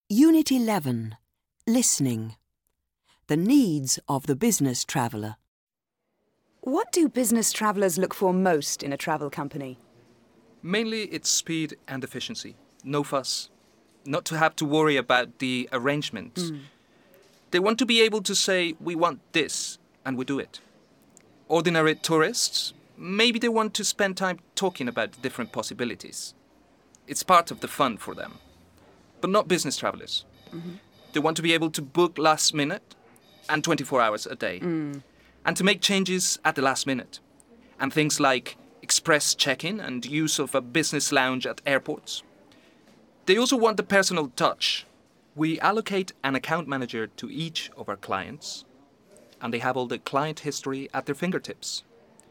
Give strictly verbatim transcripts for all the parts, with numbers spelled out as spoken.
Unit eleven. Listening. The needs of the business traveller. What do business travellers look for most in a travel company? Mainly it's speed and efficiency. No fuss. Not to have to worry about the arrangements. Mm. They want to be able to say, we want this, and we do it. Ordinary tourists, maybe they want to spend time talking about the different possibilities. It's part of the fun for them. But not business travellers. Mm-hmm. They want to be able to book last minute and twenty-four hours a day. Mm. And to make changes at the last minute. And things like express check-in and use of a business lounge at airports. They also want the personal touch. We allocate an account manager to each of our clients, and they have all the client history at their fingertips.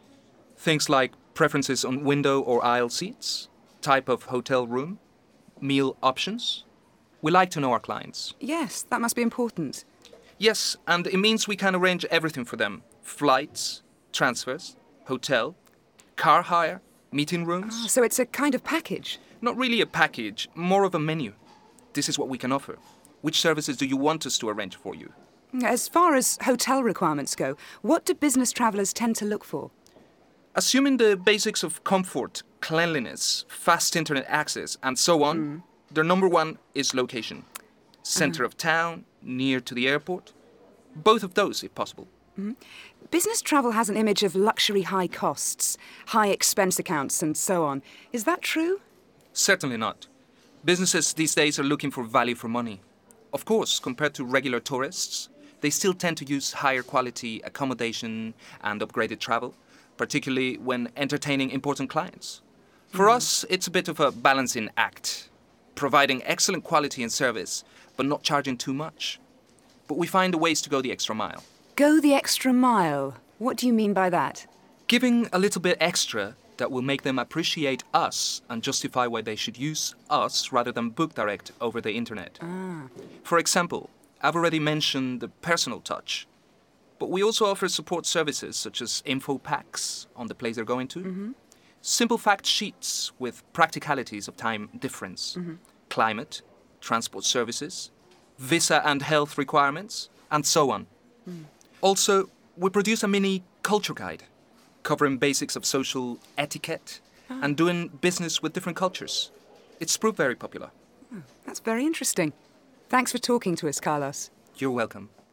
Things like preferences on window or aisle seats, type of hotel room, meal options. We like to know our clients. Yes, that must be important. Yes, and it means we can arrange everything for them. Flights, transfers, hotel, car hire, meeting rooms. Ah, so it's a kind of package. Not really a package, more of a menu. This is what we can offer. Which services do you want us to arrange for you? As far as hotel requirements go, what do business travellers tend to look for? Assuming the basics of comfort, cleanliness, fast internet access, and so on, mm. their number one is location. Centre uh-huh. of town, near to the airport. Both of those, if possible. Mm-hmm. Business travel has an image of luxury high costs, high expense accounts, and so on. Is that true? Certainly not. Businesses these days are looking for value for money. Of course, compared to regular tourists, they still tend to use higher quality accommodation and upgraded travel, particularly when entertaining important clients. For mm. us, it's a bit of a balancing act, providing excellent quality and service, but not charging too much. But we find ways to go the extra mile. Go the extra mile? What do you mean by that? Giving a little bit extra that will make them appreciate us and justify why they should use us rather than book direct over the internet. Ah. For example, I've already mentioned the personal touch, but we also offer support services such as info packs on the place they're going to, mm-hmm. simple fact sheets with practicalities of time difference, mm-hmm. climate, transport services, visa and health requirements, and so on. Mm. Also, we produce a mini culture guide covering basics of social etiquette ah. and doing business with different cultures. It's proved very popular. Oh, that's very interesting. Thanks for talking to us, Carlos. You're welcome.